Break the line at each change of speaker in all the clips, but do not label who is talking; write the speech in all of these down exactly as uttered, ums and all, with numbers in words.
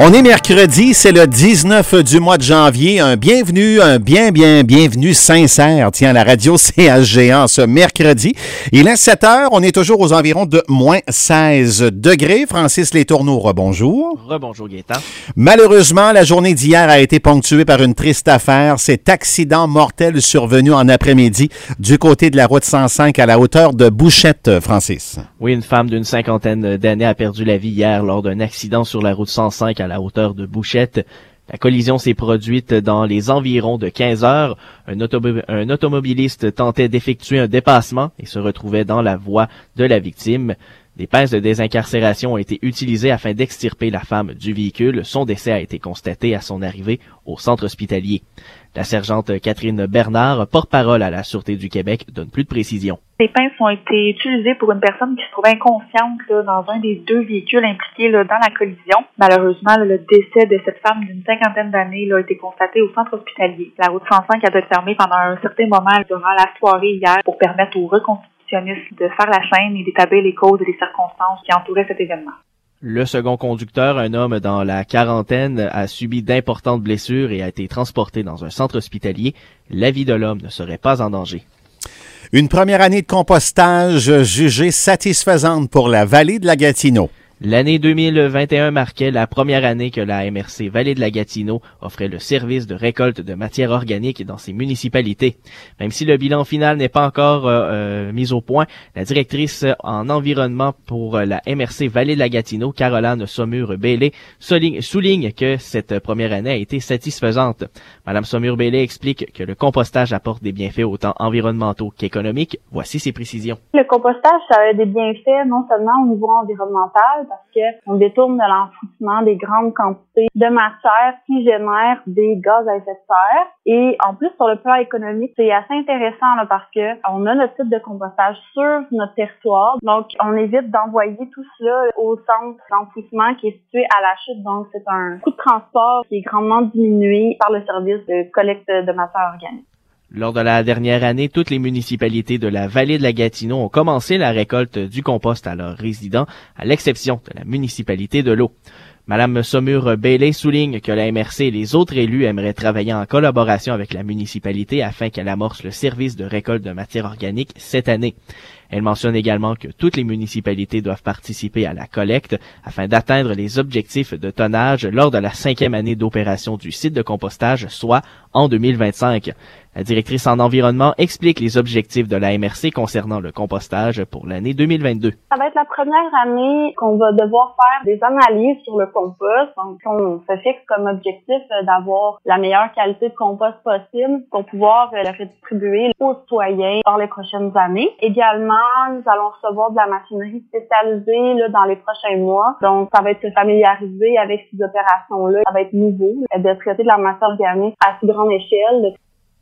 On est mercredi, c'est le dix-neuf du mois de janvier. Un bienvenue, un bien, bien, bienvenue sincère, tiens, à la radio C H G A ce mercredi. Il est sept heures, on est toujours aux environs de moins seize degrés. Francis Letourneau, rebonjour.
Rebonjour Gaétan.
Malheureusement, la journée d'hier a été ponctuée par une triste affaire. Cet accident mortel survenu en après-midi du côté de la route cent cinq à la hauteur de Bouchette, Francis.
Oui, une femme d'une cinquantaine d'années a perdu la vie hier lors d'un accident sur la route cent cinq à la hauteur de Bouchette. La collision s'est produite dans les environs de quinze heures. Un, automo- un automobiliste tentait d'effectuer un dépassement et se retrouvait dans la voie de la victime. Des pinces de désincarcération ont été utilisées afin d'extirper la femme du véhicule. Son décès a été constaté à son arrivée au centre hospitalier. La sergente Catherine Bernard, porte-parole à la Sûreté du Québec, donne plus de précisions.
Les pinces ont été utilisées pour une personne qui se trouvait inconsciente là, dans un des deux véhicules impliqués là, dans la collision. Malheureusement, là, le décès de cette femme d'une cinquantaine d'années là, a été constaté au centre hospitalier. La route cent cinq a dû être fermée pendant un certain moment durant la soirée hier pour permettre aux reconstitutionnistes de faire la chaîne et d'établir les causes et les circonstances qui entouraient cet événement.
Le second conducteur, un homme dans la quarantaine, a subi d'importantes blessures et a été transporté dans un centre hospitalier. La vie de l'homme ne serait pas en danger.
Une première année de compostage jugée satisfaisante pour la vallée de la Gatineau.
L'année deux mille vingt et un marquait la première année que la M R C Vallée de la Gatineau offrait le service de récolte de matières organiques dans ses municipalités. Même si le bilan final n'est pas encore euh, euh, mis au point, la directrice en environnement pour la M R C Vallée de la Gatineau, Caroline Saumur-Bellé, souligne, souligne que cette première année a été satisfaisante. Madame Saumur-Bellé explique que le compostage apporte des bienfaits autant environnementaux qu'économiques. Voici ses précisions.
Le compostage, ça a des bienfaits non seulement au niveau environnemental, parce qu'on détourne de l'enfouissement des grandes quantités de matière qui génèrent des gaz à effet de serre. Et en plus, sur le plan économique, c'est assez intéressant là, parce que on a notre type de compostage sur notre territoire. Donc, on évite d'envoyer tout cela au centre d'enfouissement qui est situé à la chute. Donc, c'est un coût de transport qui est grandement diminué par le service de collecte de matière organique.
Lors de la dernière année, toutes les municipalités de la vallée de la Gatineau ont commencé la récolte du compost à leurs résidents, à l'exception de la municipalité de l'Eau. Madame Saumur-Bellé souligne que la M R C et les autres élus aimeraient travailler en collaboration avec la municipalité afin qu'elle amorce le service de récolte de matière organique cette année. Elle mentionne également que toutes les municipalités doivent participer à la collecte afin d'atteindre les objectifs de tonnage lors de la cinquième année d'opération du site de compostage, soit en deux mille vingt-cinq. La directrice en environnement explique les objectifs de la M R C concernant le compostage pour l'année deux mille vingt-deux.
Ça va être la première année qu'on va devoir faire des analyses sur le compost. Donc, on se fixe comme objectif d'avoir la meilleure qualité de compost possible pour pouvoir le redistribuer aux citoyens dans les prochaines années. Également, nous allons recevoir de la machinerie spécialisée là, dans les prochains mois. Donc, ça va être se familiariser avec ces opérations-là. Ça va être nouveau de traiter de la matière organique à si grande échelle.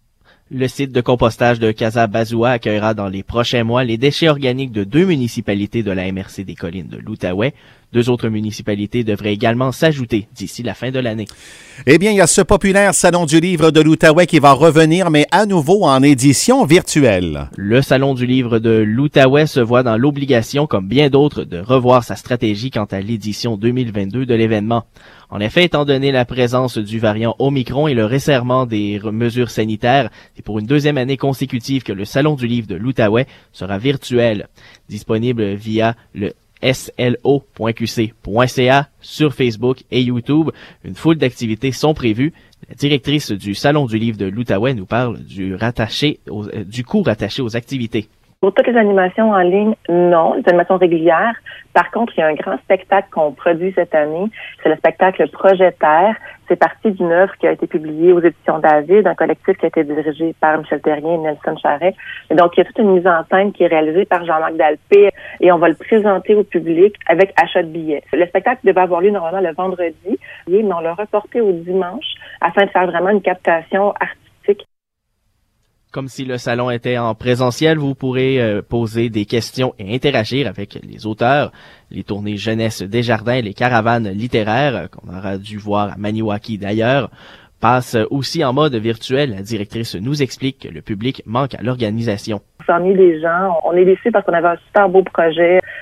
Le site de compostage de Casa-Bazoua accueillera dans les prochains mois les déchets organiques de deux municipalités de la M R C des collines de l'Outaouais. Deux autres municipalités devraient également s'ajouter d'ici la fin de l'année.
Eh bien, il y a ce populaire Salon du livre de l'Outaouais qui va revenir, mais à nouveau en édition virtuelle.
Le Salon du livre de l'Outaouais se voit dans l'obligation, comme bien d'autres, de revoir sa stratégie quant à l'édition deux mille vingt-deux de l'événement. En effet, étant donné la présence du variant Omicron et le resserrement des mesures sanitaires, c'est pour une deuxième année consécutive que le Salon du livre de l'Outaouais sera virtuel, disponible via le S L O point Q C point C A sur Facebook et YouTube. Une foule d'activités sont prévues. La directrice du Salon du livre de l'Outaouais nous parle du rattaché aux, euh, du coût rattaché aux activités.
Pour toutes les animations en ligne, non, les animations régulières. Par contre, il y a un grand spectacle qu'on produit cette année. C'est le spectacle Projet Terre. C'est parti d'une œuvre qui a été publiée aux éditions David, un collectif qui a été dirigé par Michel Terrien et Nelson Charret. Et donc, il y a toute une mise en scène qui est réalisée par Jean-Marc Dalpé et on va le présenter au public avec achat de billets. Le spectacle devait avoir lieu normalement le vendredi, mais on l'a reporté au dimanche afin de faire vraiment une captation artistique.
Comme si le salon était en présentiel, vous pourrez euh, poser des questions et interagir avec les auteurs. Les tournées jeunesse Desjardins, les caravanes littéraires, euh, qu'on aura dû voir à Maniwaki d'ailleurs, passent aussi en mode virtuel. La directrice nous explique que le public manque à l'organisation.
Parmi les gens, on est déçus parce qu'on avait un super beau projet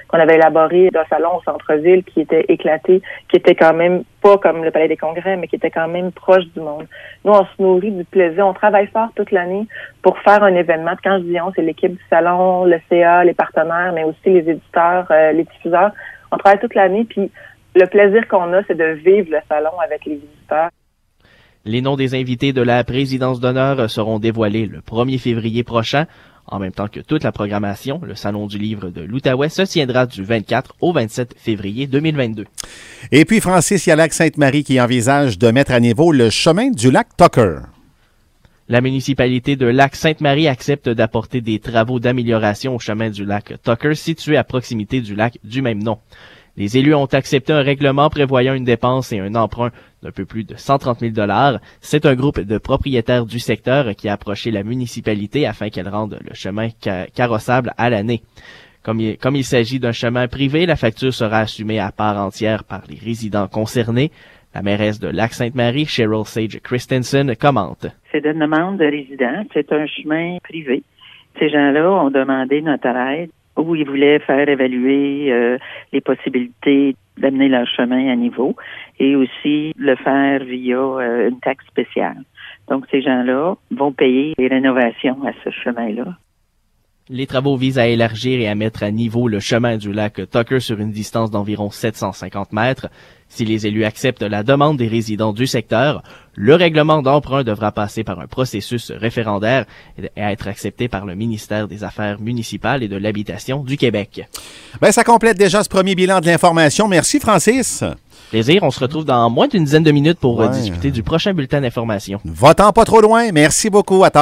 qu'on avait élaboré d'un salon au centre-ville qui était éclaté, qui était quand même pas comme le Palais des Congrès, mais qui était quand même proche du monde. Nous, on se nourrit du plaisir. On travaille fort toute l'année pour faire un événement. Quand je dis on, c'est l'équipe du salon, le C A, les partenaires, mais aussi les éditeurs, euh, les diffuseurs. On travaille toute l'année, puis le plaisir qu'on a, c'est de vivre le salon avec les visiteurs.
Les noms des invités de la présidence d'honneur seront dévoilés le premier février prochain. En même temps que toute la programmation, le Salon du livre de l'Outaouais se tiendra du vingt-quatre au vingt-sept février deux mille vingt-deux.
Et puis, Francis, il y a Lac-Sainte-Marie qui envisage de mettre à niveau le chemin du lac Tucker.
La municipalité de Lac-Sainte-Marie accepte d'apporter des travaux d'amélioration au chemin du lac Tucker, situé à proximité du lac du même nom. Les élus ont accepté un règlement prévoyant une dépense et un emprunt d'un peu plus de cent trente mille dollars. C'est un groupe de propriétaires du secteur qui a approché la municipalité afin qu'elle rende le chemin ca- carrossable à l'année. Comme il, comme il s'agit d'un chemin privé, la facture sera assumée à part entière par les résidents concernés. La mairesse de Lac-Sainte-Marie, Cheryl Sage Christensen, commente.
C'est une demande de résidents. C'est un chemin privé. Ces gens-là ont demandé notre aide où ils voulaient faire évaluer euh, les possibilités d'amener leur chemin à niveau et aussi le faire via euh, une taxe spéciale. Donc, ces gens-là vont payer les rénovations à ce chemin-là.
Les travaux visent à élargir et à mettre à niveau le chemin du lac Tucker sur une distance d'environ sept cent cinquante mètres. Si les élus acceptent la demande des résidents du secteur, le règlement d'emprunt devra passer par un processus référendaire et être accepté par le ministère des Affaires municipales et de l'Habitation du Québec.
Ben, ça complète déjà ce premier bilan de l'information. Merci, Francis.
Plaisir, on se retrouve dans moins d'une dizaine de minutes pour
ouais.
discuter du prochain bulletin d'information.
Va-t'en pas trop loin. Merci beaucoup. À